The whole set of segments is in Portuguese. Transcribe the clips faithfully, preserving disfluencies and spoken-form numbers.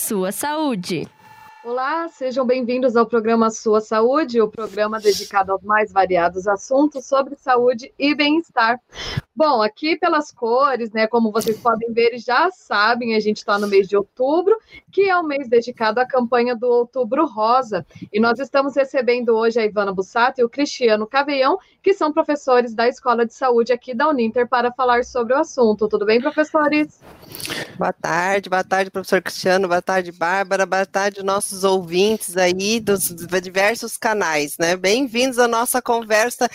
Sua Saúde. Olá, sejam bem-vindos ao programa Sua Saúde, o programa dedicado aos mais variados assuntos sobre saúde e bem-estar. Bom, aqui pelas cores, né, como vocês podem ver e já sabem, a gente está no mês de outubro, que é o mês dedicado à campanha do Outubro Rosa. E nós estamos recebendo hoje a Ivana Bussato e o Cristiano Caveião, que são professores da Escola de Saúde aqui da Uninter, para falar sobre o assunto. Tudo bem, professores? Boa tarde, boa tarde, professor Cristiano, boa tarde, Bárbara, boa tarde, nossos ouvintes aí dos diversos canais, né? Bem-vindos à nossa conversa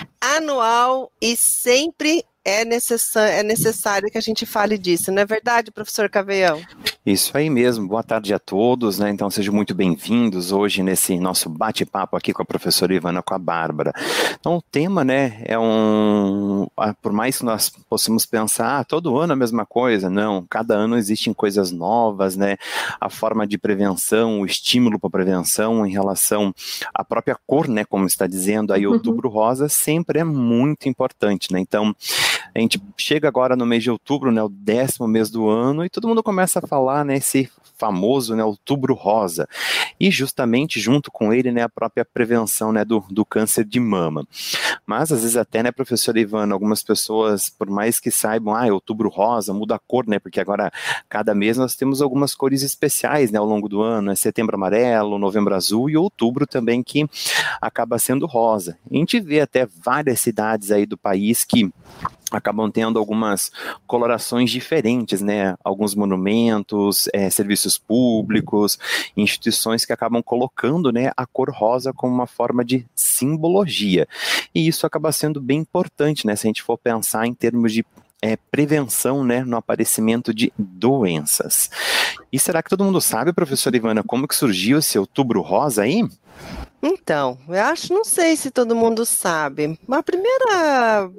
anual e sempre é necessário, é necessário que a gente fale disso, não é verdade, professor Caveião? Isso aí mesmo, boa tarde a todos, né? Então sejam muito bem-vindos hoje nesse nosso bate-papo aqui com a professora Ivana, com a Bárbara. Então o tema, né, é um, por mais que nós possamos pensar, ah, todo ano a mesma coisa, não, cada ano existem coisas novas, né, a forma de prevenção, o estímulo para prevenção em relação à própria cor, né, como está dizendo aí, uhum. Outubro Rosa sempre é muito importante, né, então a gente chega agora no mês de outubro, né, o décimo mês do ano, e todo mundo começa a falar, né, esse famoso, né, Outubro Rosa, e justamente junto com ele, né, a própria prevenção, né, do, do câncer de mama. Mas às vezes até, né, professora Ivana, algumas pessoas, por mais que saibam, ah, é Outubro Rosa, muda a cor, né, porque agora cada mês nós temos algumas cores especiais, né, ao longo do ano, é Setembro Amarelo, Novembro Azul e Outubro também, que acaba sendo rosa. A gente vê até várias cidades aí do país que acabam tendo algumas colorações diferentes, né, alguns monumentos, é, serviços públicos, instituições que acabam colocando, né, a cor rosa como uma forma de simbologia, e isso acaba sendo bem importante, né, se a gente for pensar em termos de É, prevenção, né, no aparecimento de doenças. E será que todo mundo sabe, professora Ivana, como que surgiu esse Outubro Rosa aí? Então, eu acho, não sei se todo mundo sabe, a primeira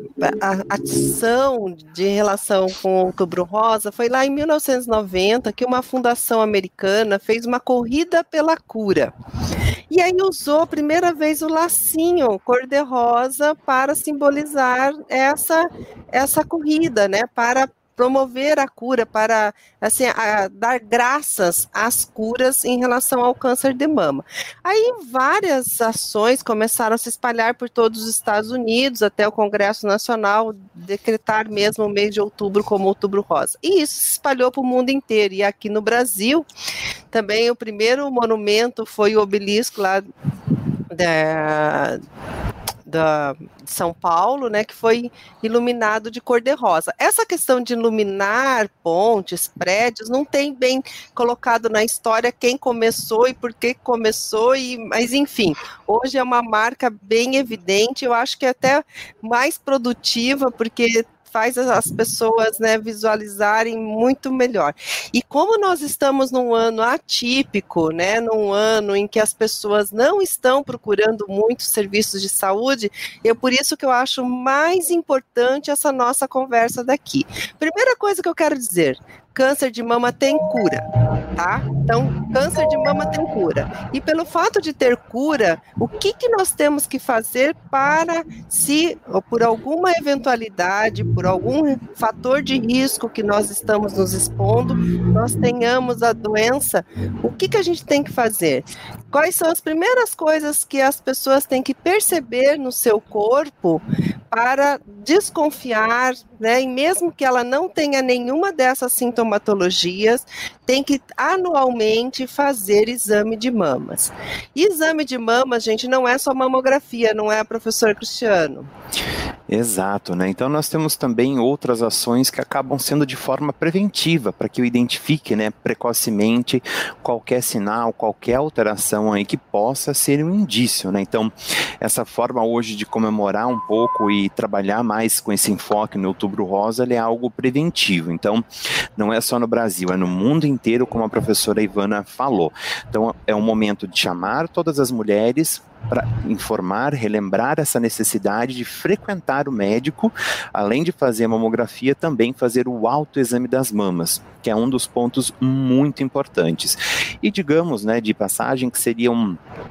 ação de relação com o Outubro Rosa foi lá em mil novecentos e noventa, que uma fundação americana fez uma corrida pela cura. E aí usou a primeira vez o lacinho cor-de-rosa para simbolizar essa, essa corrida, né, para promover a cura, para assim, a, dar graças às curas em relação ao câncer de mama. Aí várias ações começaram a se espalhar por todos os Estados Unidos, até o Congresso Nacional decretar mesmo o mês de outubro como Outubro Rosa. E isso se espalhou para o mundo inteiro. E aqui no Brasil, também o primeiro monumento foi o obelisco lá da... da São Paulo, né, que foi iluminado de cor-de-rosa. Essa questão de iluminar pontes, prédios, não tem bem colocado na história quem começou e por que começou, e, mas enfim, hoje é uma marca bem evidente, eu acho que é até mais produtiva, porque faz as pessoas, né, visualizarem muito melhor. E como nós estamos num ano atípico, né, num ano em que as pessoas não estão procurando muitos serviços de saúde, é por isso que eu acho mais importante essa nossa conversa daqui. Primeira coisa que eu quero dizer, câncer de mama tem cura, tá? Então, câncer de mama tem cura. E pelo fato de ter cura, o que, que nós temos que fazer para, se ou por alguma eventualidade, por algum fator de risco que nós estamos nos expondo, nós tenhamos a doença, o que, que a gente tem que fazer? Quais são as primeiras coisas que as pessoas têm que perceber no seu corpo para desconfiar, né? E mesmo que ela não tenha nenhuma dessas sintomatologias, tem que anualmente fazer exame de mamas. E exame de mamas, gente, não é só mamografia, não é, professor Cristiano? Exato, né? Então nós temos também outras ações que acabam sendo de forma preventiva, para que eu identifique, né, precocemente qualquer sinal, qualquer alteração aí que possa ser um indício, né? Então, essa forma hoje de comemorar um pouco e trabalhar mais com esse enfoque no Outubro Rosa, ele é algo preventivo. Então, não é só no Brasil, é no mundo inteiro, como a professora Ivana falou. Então, é um momento de chamar todas as mulheres para informar, relembrar essa necessidade de frequentar o médico, além de fazer a mamografia, também fazer o autoexame das mamas, que é um dos pontos muito importantes. E digamos, né, de passagem, que seria um,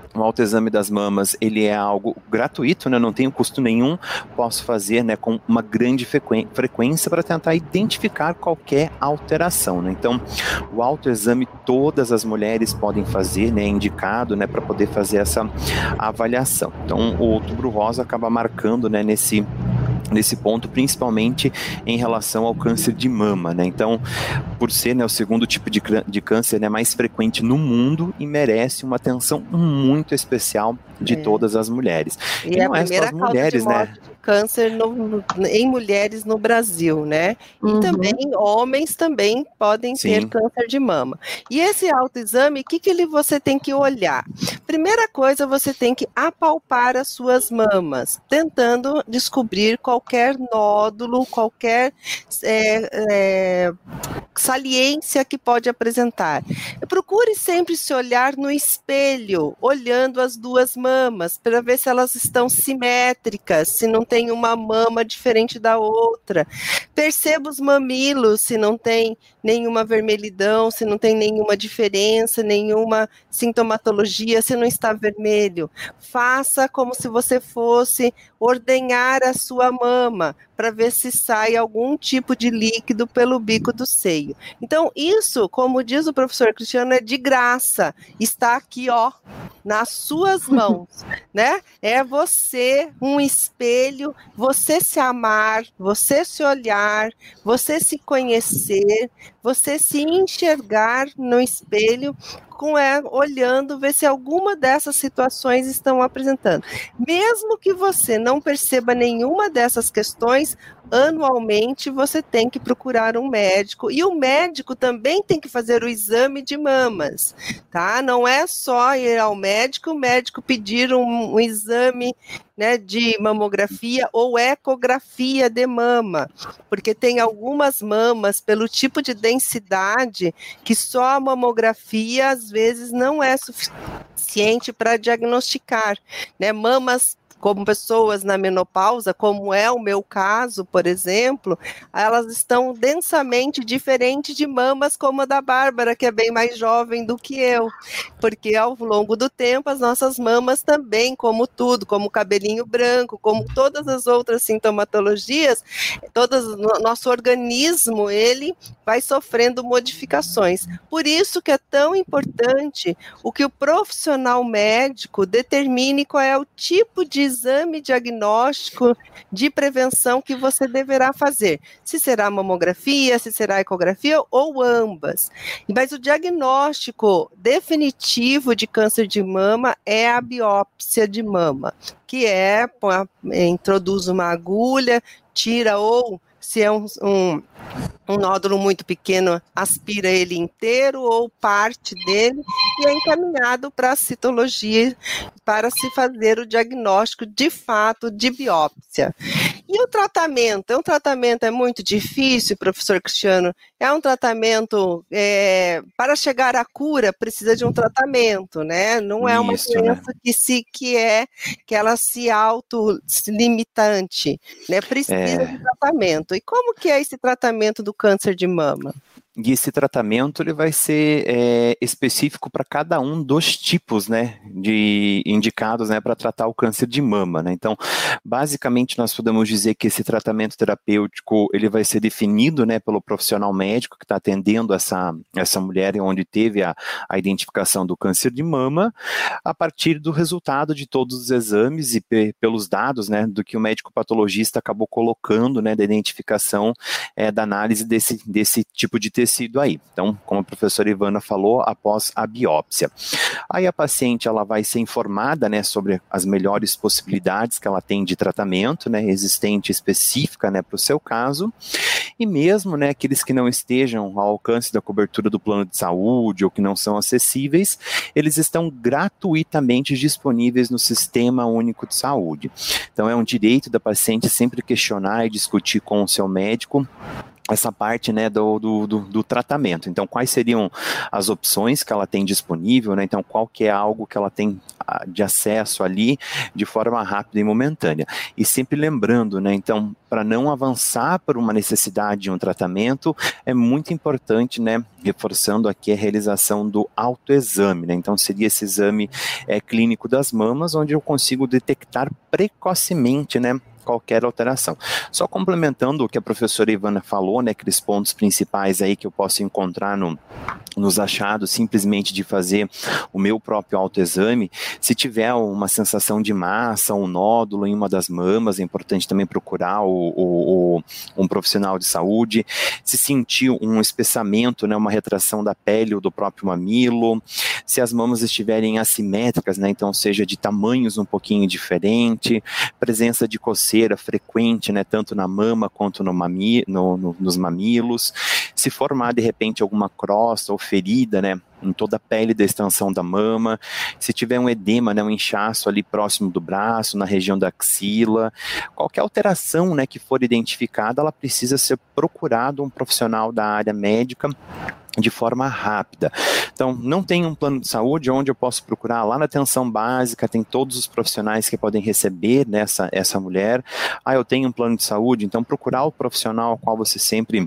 o autoexame das mamas, ele é algo gratuito, né, não tem custo nenhum, posso fazer, né, com uma grande frequência para tentar identificar qualquer alteração, né, então o autoexame todas as mulheres podem fazer, né, é indicado, né, para poder fazer essa avaliação. Então o Outubro Rosa acaba marcando, né, nesse nesse ponto, principalmente em relação ao câncer de mama, né? Então, por ser, né, o segundo tipo de, de câncer, né, mais frequente no mundo e merece uma atenção muito especial de é. todas as mulheres. E, e é não a primeira é só as mulheres, causa de morte, né? De câncer no, no, em mulheres no Brasil, né? E uhum. também homens também podem Sim. ter câncer de mama. E esse autoexame, o que, que ele, você tem que olhar? Primeira coisa, você tem que apalpar as suas mamas, tentando descobrir qualquer nódulo, qualquer é, é, saliência que pode apresentar. Procure sempre se olhar no espelho, olhando as duas mamas, para ver se elas estão simétricas, se não tem uma mama diferente da outra. Perceba os mamilos, se não tem nenhuma vermelhidão, se não tem nenhuma diferença, nenhuma sintomatologia, se não está vermelho. Faça como se você fosse ordenhar a sua mama, para ver se sai algum tipo de líquido pelo bico do seio. Então, isso, como diz o professor Cristiano, é de graça. Está aqui, ó, nas suas mãos, né? É você, um espelho, você se amar, você se olhar, você se conhecer, você se enxergar no espelho, com é, olhando, ver se alguma dessas situações estão apresentando. Mesmo que você não perceba nenhuma dessas questões, anualmente você tem que procurar um médico, e o médico também tem que fazer o exame de mamas, tá? Não é só ir ao médico, o médico pedir um, um exame, né, de mamografia ou ecografia de mama, porque tem algumas mamas, pelo tipo de densidade, que só a mamografia às vezes não é suficiente para diagnosticar, né? Mamas como pessoas na menopausa, como é o meu caso, por exemplo, elas estão densamente diferentes de mamas como a da Bárbara, que é bem mais jovem do que eu, porque ao longo do tempo as nossas mamas também, como tudo, como o cabelinho branco, como todas as outras sintomatologias, todas, nosso organismo, ele vai sofrendo modificações. Por isso que é tão importante o que o profissional médico determine qual é o tipo de exame diagnóstico de prevenção que você deverá fazer. Se será mamografia, se será ecografia ou ambas. Mas o diagnóstico definitivo de câncer de mama é a biópsia de mama, que é, introduz uma agulha, tira ou, se é um, um um nódulo muito pequeno, aspira ele inteiro ou parte dele e é encaminhado para a citologia para se fazer o diagnóstico de fato de biópsia. E o tratamento? O tratamento é muito difícil, professor Cristiano? É um tratamento, é, para chegar à cura, precisa de um tratamento, né? Não é uma Isso, doença né? que, se, que é, que ela se autolimitante, né? Precisa é... de tratamento. E como que é esse tratamento do câncer de mama? E esse tratamento ele vai ser é, específico para cada um dos tipos, né, de indicados, né, para tratar o câncer de mama, né? Então, basicamente nós podemos dizer que esse tratamento terapêutico ele vai ser definido, né, pelo profissional médico que está atendendo essa, essa mulher onde teve a, a identificação do câncer de mama, a partir do resultado de todos os exames e pe, pelos dados, né, do que o médico patologista acabou colocando, né, da identificação é, da análise desse, desse tipo de tecido aí. Então, como a professora Ivana falou, após a biópsia. Aí a paciente ela vai ser informada, né, sobre as melhores possibilidades que ela tem de tratamento, né, existente específica, né, para o seu caso, e mesmo, né, aqueles que não estejam ao alcance da cobertura do plano de saúde ou que não são acessíveis, eles estão gratuitamente disponíveis no Sistema Único de Saúde. Então, é um direito da paciente sempre questionar e discutir com o seu médico essa parte, né, do, do, do, do tratamento. Então, quais seriam as opções que ela tem disponível, né? Então, qual que é algo que ela tem de acesso ali de forma rápida e momentânea. E sempre lembrando, né, então, para não avançar por uma necessidade de um tratamento, é muito importante, né, reforçando aqui a realização do autoexame, né? Então, seria esse exame é, clínico das mamas, onde eu consigo detectar precocemente, né, qualquer alteração. Só complementando o que a professora Ivana falou, né, aqueles pontos principais aí que eu posso encontrar no, nos achados, simplesmente de fazer o meu próprio autoexame, se tiver uma sensação de massa, um nódulo em uma das mamas, é importante também procurar o, o, o, um profissional de saúde, se sentir um espessamento, né, uma retração da pele ou do próprio mamilo, se as mamas estiverem assimétricas, né, então seja de tamanhos um pouquinho diferente, presença de coceira frequente, né, tanto na mama quanto no mami, no, no, nos mamilos, se formar de repente alguma crosta ou ferida, né, em toda a pele da extensão da mama, se tiver um edema, né, um inchaço ali próximo do braço, na região da axila, qualquer alteração, né, que for identificada, ela precisa ser procurado um profissional da área médica de forma rápida. Então, não tem um plano de saúde onde eu posso procurar lá na atenção básica, tem todos os profissionais que podem receber nessa essa mulher. Ah, eu tenho um plano de saúde, então procurar o profissional ao qual você sempre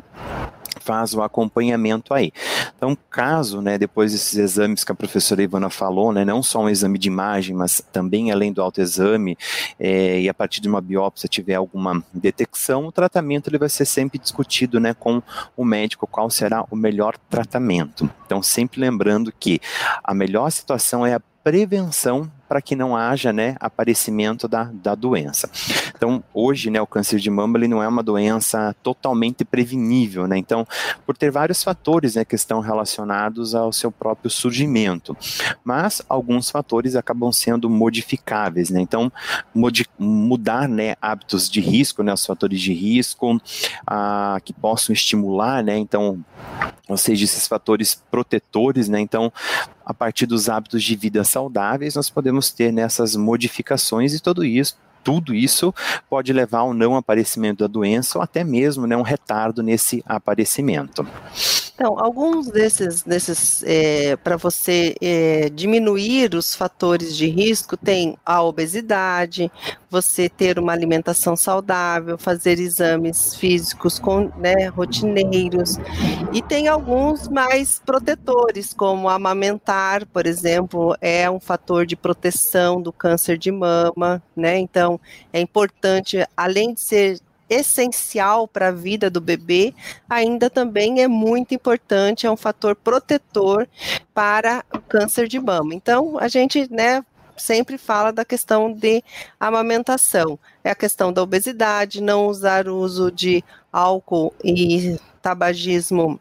faz o acompanhamento aí. Então, caso, né, depois desses exames que a professora Ivana falou, né, não só um exame de imagem, mas também além do autoexame, é, e a partir de uma biópsia tiver alguma detecção, o tratamento ele vai ser sempre discutido, né, com o médico qual será o melhor tratamento. Então, sempre lembrando que a melhor situação é a prevenção para que não haja, né, aparecimento da, da doença. Então, hoje, né, o câncer de mama ele não é uma doença totalmente prevenível, né, então, por ter vários fatores, né, que estão relacionados ao seu próprio surgimento, mas alguns fatores acabam sendo modificáveis, né, então, modi- mudar, né, hábitos de risco, né, os fatores de risco, ah, que possam estimular, né, então, ou seja, esses fatores protetores, né, então, a partir dos hábitos de vida saudáveis, nós podemos ter nessas modificações e tudo isso, tudo isso pode levar ao não aparecimento da doença ou até mesmo, né, um retardo nesse aparecimento. Então, alguns desses, desses é, para você é, diminuir os fatores de risco, tem a obesidade, você ter uma alimentação saudável, fazer exames físicos com, né, rotineiros, e tem alguns mais protetores, como amamentar, por exemplo, é um fator de proteção do câncer de mama, né? Então, é importante, além de ser essencial para a vida do bebê, ainda também é muito importante, é um fator protetor para o câncer de mama. Então, a gente, né, sempre fala da questão de amamentação, é a questão da obesidade, não usar o uso de álcool e tabagismo,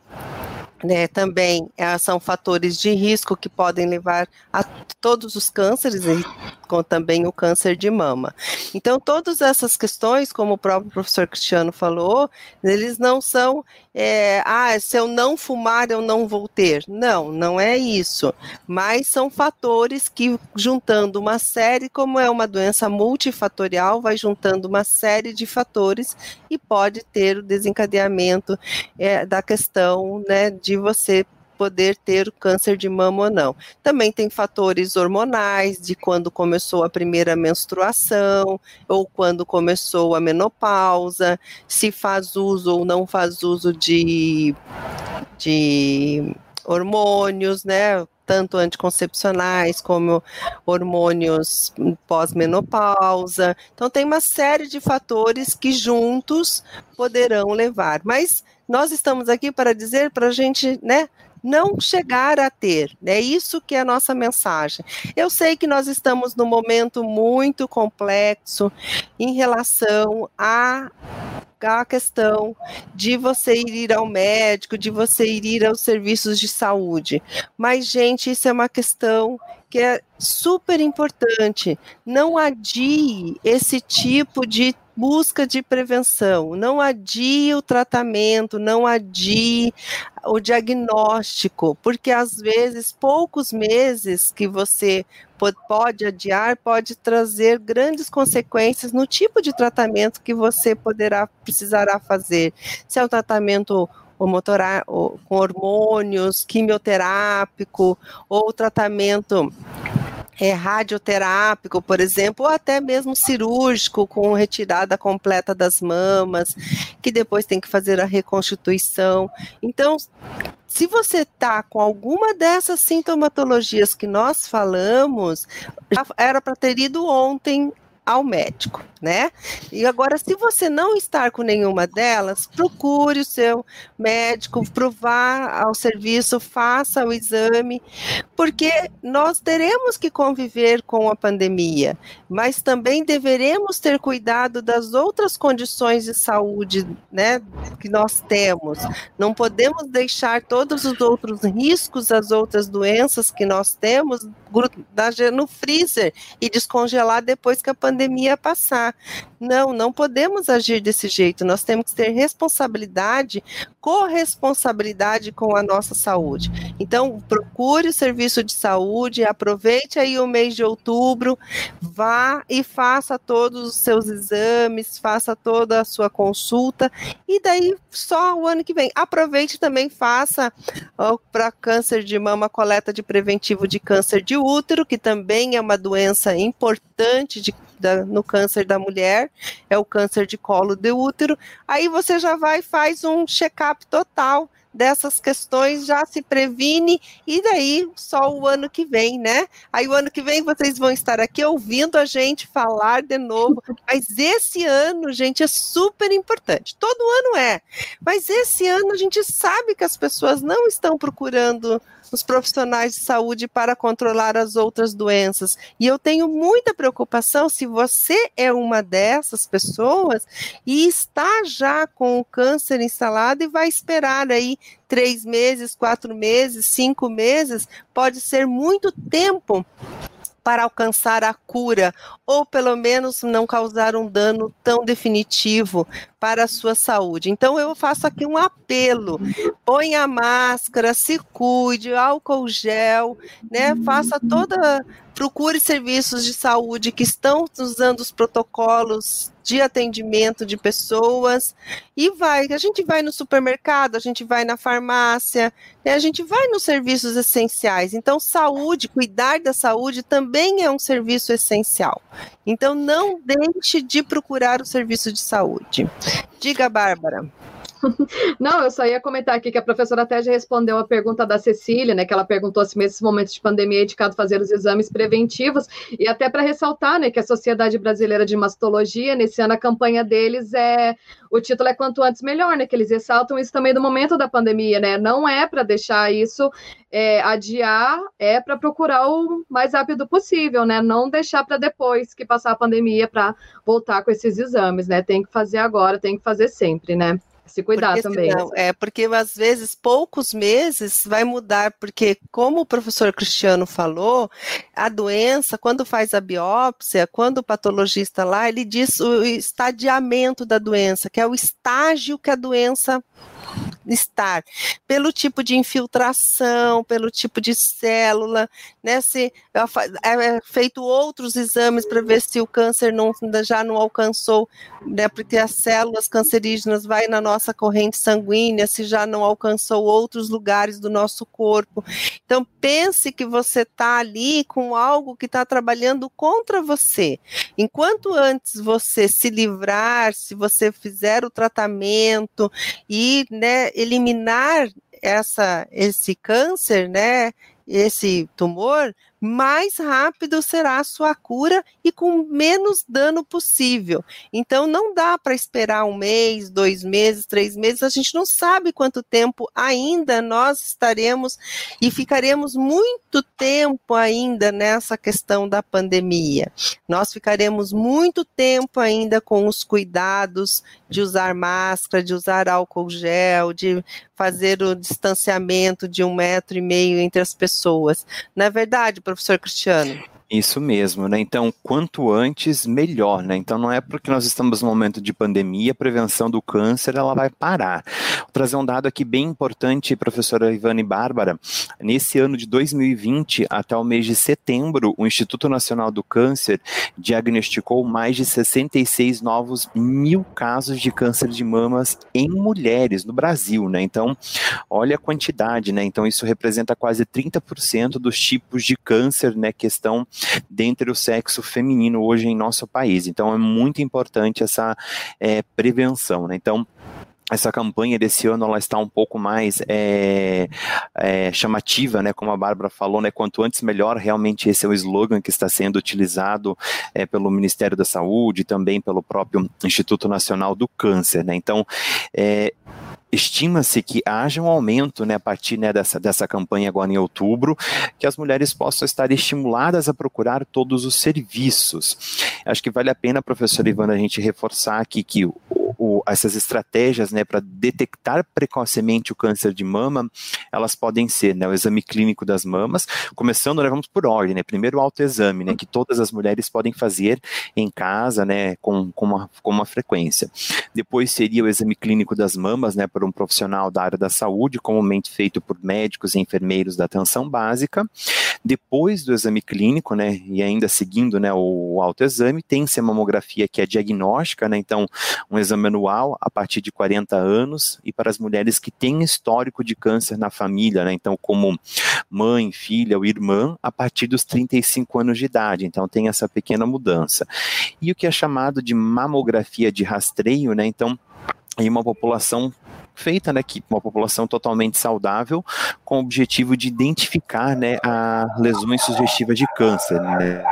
né, também é, são fatores de risco que podem levar a todos os cânceres, e com também o câncer de mama. Então, todas essas questões, como o próprio professor Cristiano falou, eles não são, é, ah, se eu não fumar, eu não vou ter. Não, não é isso. Mas são fatores que, juntando uma série, como é uma doença multifatorial, vai juntando uma série de fatores e pode ter o desencadeamento é, da questão, né, de você poder ter o câncer de mama ou não. Também tem fatores hormonais, de quando começou a primeira menstruação, ou quando começou a menopausa, se faz uso ou não faz uso de, de hormônios, né? Tanto anticoncepcionais como hormônios pós-menopausa. Então, tem uma série de fatores que juntos poderão levar. Mas nós estamos aqui para dizer para a gente, né, não chegar a ter, é isso que é a nossa mensagem. Eu sei que nós estamos num momento muito complexo em relação a a questão de você ir ao médico, de você ir aos serviços de saúde. Mas, gente, isso é uma questão que é super importante. Não adie esse tipo de busca de prevenção, não adie o tratamento, não adie o diagnóstico, porque às vezes poucos meses que você pode adiar pode trazer grandes consequências no tipo de tratamento que você poderá precisará fazer. Se é um tratamento Motora, com hormônios, quimioterápico, ou tratamento é, radioterápico, por exemplo, ou até mesmo cirúrgico, com retirada completa das mamas, que depois tem que fazer a reconstituição. Então, se você está com alguma dessas sintomatologias que nós falamos, já era para ter ido ontem ao médico, né? E agora, se você não estar com nenhuma delas, procure o seu médico, provar ao serviço, faça o exame, porque nós teremos que conviver com a pandemia, mas também deveremos ter cuidado das outras condições de saúde, né, que nós temos. Não podemos deixar todos os outros riscos, as outras doenças que nós temos no freezer e descongelar depois que a pandemia passar. Não, não podemos agir desse jeito. Nós temos que ter responsabilidade, corresponsabilidade com a nossa saúde. Então, procure o serviço de saúde, aproveite aí o mês de outubro, vá e faça todos os seus exames, faça toda a sua consulta, e daí só o ano que vem. Aproveite também, faça para câncer de mama, coleta de preventivo de câncer de útero, que também é uma doença importante de, da, no câncer da mulher, é o câncer de colo de útero. Aí você já vai e faz um check-up total dessas questões, já se previne, e daí só o ano que vem, né? Aí o ano que vem vocês vão estar aqui ouvindo a gente falar de novo, mas esse ano, gente, é super importante. Todo ano é, mas esse ano a gente sabe que as pessoas não estão procurando os profissionais de saúde para controlar as outras doenças, e eu tenho muita preocupação se você é uma dessas pessoas e está já com o câncer instalado e vai esperar aí três meses, quatro meses, cinco meses, pode ser muito tempo para alcançar a cura, ou pelo menos não causar um dano tão definitivo para a sua saúde. Então eu faço aqui um apelo, ponha a máscara, se cuide, álcool gel, né? Faça toda, procure serviços de saúde que estão usando os protocolos de atendimento de pessoas, e vai, a gente vai no supermercado, a gente vai na farmácia, né? A gente vai nos serviços essenciais. Então saúde, cuidar da saúde também é um serviço essencial. Então não deixe de procurar o serviço de saúde. Diga, Bárbara. Não, eu só ia comentar aqui que a professora até já respondeu a pergunta da Cecília, né, que ela perguntou se nesses momentos de pandemia é indicado fazer os exames preventivos, e até para ressaltar, né, que a Sociedade Brasileira de Mastologia, nesse ano a campanha deles é, o título é quanto antes melhor, né, que eles ressaltam isso também do momento da pandemia, né, não é para deixar isso é, adiar, é para procurar o mais rápido possível, né, não deixar para depois que passar a pandemia para voltar com esses exames, né, tem que fazer agora, tem que fazer sempre, né. Se cuidar porque, também. Senão, é, porque às vezes poucos meses vai mudar, porque como o professor Cristiano falou, a doença, quando faz a biópsia, quando o patologista lá, ele diz o estadiamento da doença, que é o estágio que a doença estar, pelo tipo de infiltração, pelo tipo de célula, né, se é feito outros exames para ver se o câncer não, já não alcançou, né, porque as células cancerígenas vai na nossa corrente sanguínea, se já não alcançou outros lugares do nosso corpo. Então pense que você está ali com algo que está trabalhando contra você. Enquanto antes você se livrar, se você fizer o tratamento e, né, eliminar essa, esse câncer, né, esse tumor, mais rápido será a sua cura e com menos dano possível. Então não dá para esperar um mês, dois meses, três meses, a gente não sabe quanto tempo ainda nós estaremos e ficaremos muito tempo ainda nessa questão da pandemia. Nós ficaremos muito tempo ainda com os cuidados de usar máscara, de usar álcool gel, de fazer o distanciamento de um metro e meio entre as pessoas. Na verdade, professor Cristiano? Isso mesmo, né? Então, quanto antes, melhor, né? Então, não é porque nós estamos no momento de pandemia, a prevenção do câncer, ela vai parar. Vou trazer um dado aqui bem importante, professora Ivana e Bárbara. Nesse ano de dois mil e vinte, até o mês de setembro, o Instituto Nacional do Câncer diagnosticou mais de sessenta e seis novos mil casos de câncer de mamas em mulheres no Brasil, né? Então, olha a quantidade, né? Então, isso representa quase trinta por cento dos tipos de câncer, né, que estão dentre o sexo feminino hoje em nosso país. Então é muito importante essa é, prevenção, né? Então essa campanha desse ano ela está um pouco mais é, é, chamativa, né, como a Bárbara falou, né, quanto antes melhor, realmente esse é o slogan que está sendo utilizado é, pelo Ministério da Saúde e também pelo próprio Instituto Nacional do Câncer, né? Então é, estima-se que haja um aumento, né, a partir, né, dessa, dessa campanha agora em outubro, que as mulheres possam estar estimuladas a procurar todos os serviços. Acho que vale a pena, professora Ivana, a gente reforçar aqui que o, o, essas estratégias, né, para detectar precocemente o câncer de mama, elas podem ser, né, o exame clínico das mamas, começando, né, vamos por ordem, né, primeiro o autoexame, né, que todas as mulheres podem fazer em casa, né, com, com, uma, com uma frequência. Depois seria o exame clínico das mamas, né, por um profissional da área da saúde, comumente feito por médicos e enfermeiros da atenção básica. Depois do exame clínico, né, e ainda seguindo, né, o, o autoexame, tem-se a mamografia, que é diagnóstica, né, então um exame anual a partir de quarenta anos, e para as mulheres que têm histórico de câncer na família, né, então como mãe, filha ou irmã, a partir dos trinta e cinco anos de idade, então tem essa pequena mudança. E o que é chamado de mamografia de rastreio, né, então em uma população feita, né, que uma população totalmente saudável, com o objetivo de identificar, né, a lesões sugestivas de câncer, né,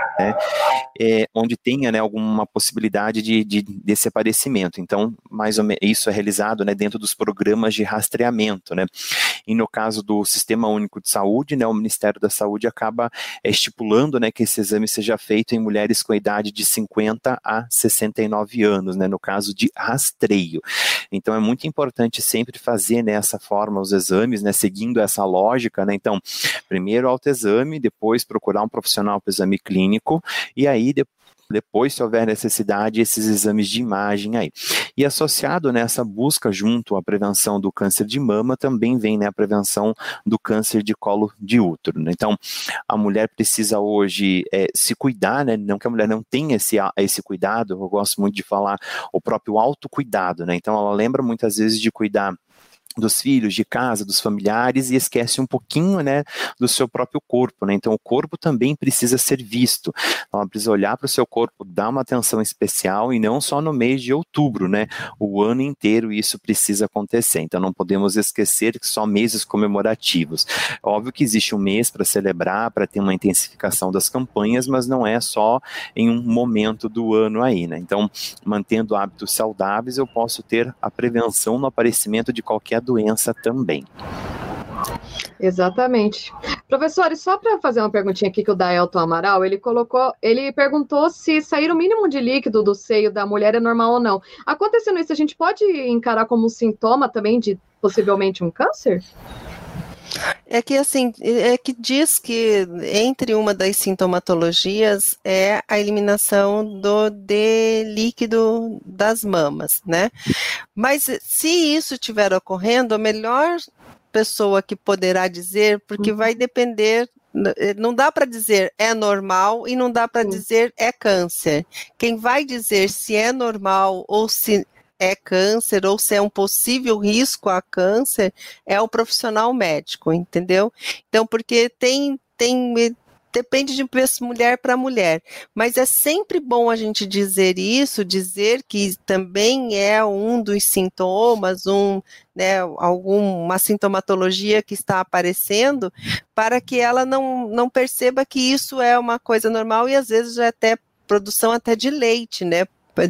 é, onde tenha, né, alguma possibilidade de, de, desse aparecimento. Então, mais ou menos, isso é realizado, né, dentro dos programas de rastreamento, né, e no caso do Sistema Único de Saúde, né, o Ministério da Saúde acaba é, estipulando, né, que esse exame seja feito em mulheres com idade de cinquenta a sessenta e nove anos, né, no caso de rastreio. Então, é muito importante sempre fazer nessa forma os exames, né, seguindo essa lógica, né, então, primeiro autoexame, depois procurar um profissional para o exame clínico, e aí depois Depois, se houver necessidade, esses exames de imagem aí. E associado nessa busca junto à prevenção do câncer de mama, também vem, né, a prevenção do câncer de colo de útero, né? Então, a mulher precisa hoje é, se cuidar, né? Não que a mulher não tenha esse, esse cuidado, eu gosto muito de falar o próprio autocuidado, né? Então, ela lembra muitas vezes de cuidar dos filhos, de casa, dos familiares, e esquece um pouquinho, né, do seu próprio corpo, né? Então o corpo também precisa ser visto, ela precisa olhar para o seu corpo, dar uma atenção especial, e não só no mês de outubro, né, o ano inteiro isso precisa acontecer. Então não podemos esquecer que só meses comemorativos. Óbvio que existe um mês para celebrar, para ter uma intensificação das campanhas, mas não é só em um momento do ano aí, né? Então, mantendo hábitos saudáveis, eu posso ter a prevenção no aparecimento de qualquer doença também. Exatamente. Professor, e só para fazer uma perguntinha aqui que o Daelton Amaral, ele colocou, ele perguntou se sair o mínimo de líquido do seio da mulher é normal ou não. Acontecendo isso, a gente pode encarar como um sintoma também de possivelmente um câncer? É que assim, é que diz que entre uma das sintomatologias é a eliminação do de líquido das mamas, né? Mas se isso estiver ocorrendo, a melhor pessoa que poderá dizer, porque vai depender, não dá para dizer é normal e não dá para dizer é câncer. Quem vai dizer se é normal ou se é câncer ou se é um possível risco a câncer é o profissional médico, entendeu? Então, porque tem, tem depende de mulher para mulher, mas é sempre bom a gente dizer isso, dizer que também é um dos sintomas, um, né, alguma sintomatologia que está aparecendo, para que ela não, não perceba que isso é uma coisa normal e às vezes já é até produção até de leite, né?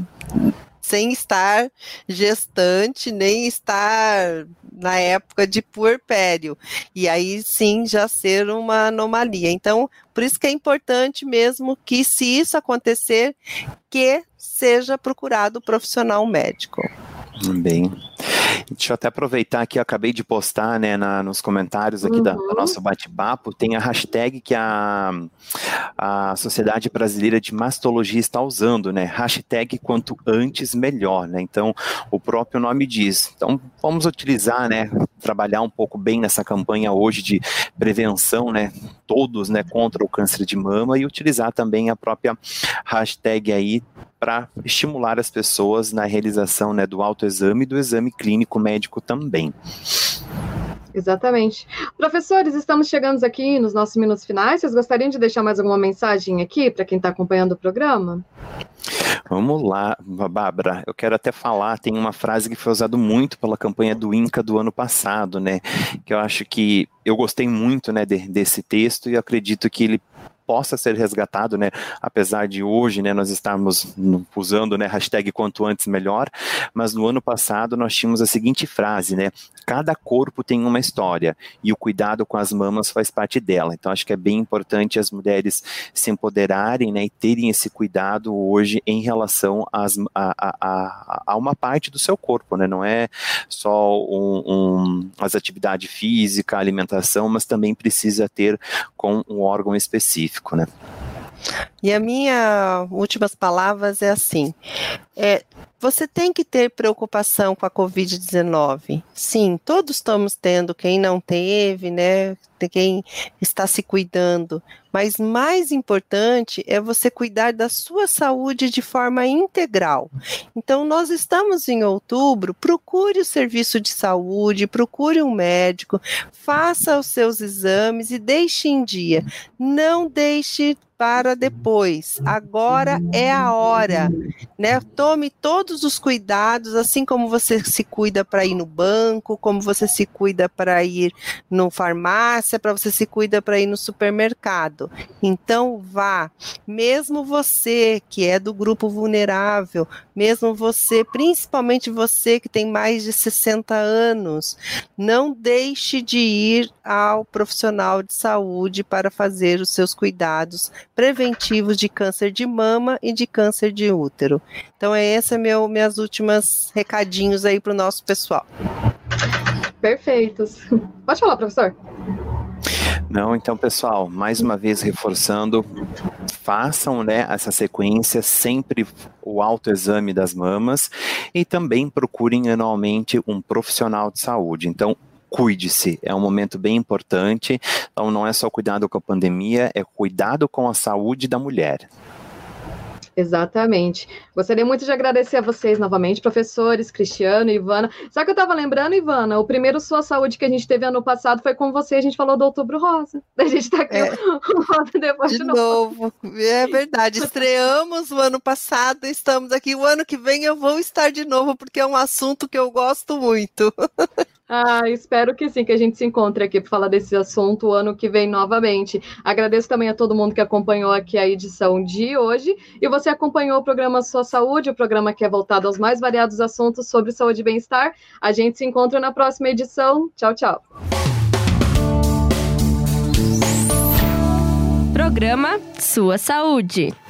Sem estar gestante, nem estar na época de puerpério, e aí sim já ser uma anomalia. Então, por isso que é importante mesmo que, se isso acontecer, que seja procurado o profissional médico. Bem, Deixa eu até aproveitar que eu acabei de postar, né, na, nos comentários aqui uhum. da, do nosso bate-papo, tem a hashtag que a, a Sociedade Brasileira de Mastologia está usando, né, hashtag quanto antes melhor, né, então o próprio nome diz. Então vamos utilizar, né, trabalhar um pouco bem nessa campanha hoje de prevenção, né, todos, né, contra o câncer de mama e utilizar também a própria hashtag aí para estimular as pessoas na realização, né, do autoexame e do exame clínico médico também. Exatamente. Professores, estamos chegando aqui nos nossos minutos finais. Vocês gostariam de deixar mais alguma mensagem aqui para quem está acompanhando o programa? Vamos lá, Bárbara, eu quero até falar, tem uma frase que foi usada muito pela campanha do INCA do ano passado, né, que eu acho que eu gostei muito, né, de, desse texto e eu acredito que ele possa ser resgatado, né, apesar de hoje, né, nós estarmos usando, né, hashtag quanto antes melhor, mas no ano passado nós tínhamos a seguinte frase, né, cada corpo tem uma história e o cuidado com as mamas faz parte dela, então acho que é bem importante as mulheres se empoderarem, né, e terem esse cuidado hoje em relação às, a, a, a, a uma parte do seu corpo, né, não é só um, um, as atividades físicas, alimentação, mas também precisa ter com um órgão específico. Né? E a minha últimas palavras é assim, é, você tem que ter preocupação com a covid dezenove, sim, todos estamos tendo, quem não teve, né, quem está se cuidando, mas mais importante é você cuidar da sua saúde de forma integral. Então nós estamos em outubro, procure o serviço de saúde, procure um médico, faça os seus exames e deixe em dia, não deixe para depois, agora é a hora, né? Tome todos os cuidados, assim como você se cuida para ir no banco, como você se cuida para ir no farmácia, para você se cuida para ir no supermercado. Então vá, mesmo você que é do grupo vulnerável, mesmo você, principalmente você que tem mais de sessenta anos, não deixe de ir ao profissional de saúde para fazer os seus cuidados preventivos de câncer de mama e de câncer de útero. Então, é esse meu minhas últimas recadinhos aí para o nosso pessoal. Perfeitos. Pode falar, professor. Não, então, pessoal, mais uma vez reforçando, façam, né, essa sequência, sempre o autoexame das mamas e também procurem anualmente um profissional de saúde. Então, cuide-se, é um momento bem importante, então não é só cuidado com a pandemia, é cuidado com a saúde da mulher. Exatamente. Gostaria muito de agradecer a vocês novamente, professores, Cristiano e Ivana. Sabe que eu estava lembrando, Ivana? O primeiro Sua Saúde que a gente teve ano passado foi com você, a gente falou do Outubro Rosa. A gente está aqui é, um depois de, de novo. novo. É verdade, estreamos o ano passado, estamos aqui. O ano que vem eu vou estar de novo, porque é um assunto que eu gosto muito. Ah, espero que sim, que a gente se encontre aqui para falar desse assunto o ano que vem novamente. Agradeço também a todo mundo que acompanhou aqui a edição de hoje. E você acompanhou o programa Sua Saúde, o programa que é voltado aos mais variados assuntos sobre saúde e bem-estar. A gente se encontra na próxima edição. Tchau, tchau. Programa Sua Saúde.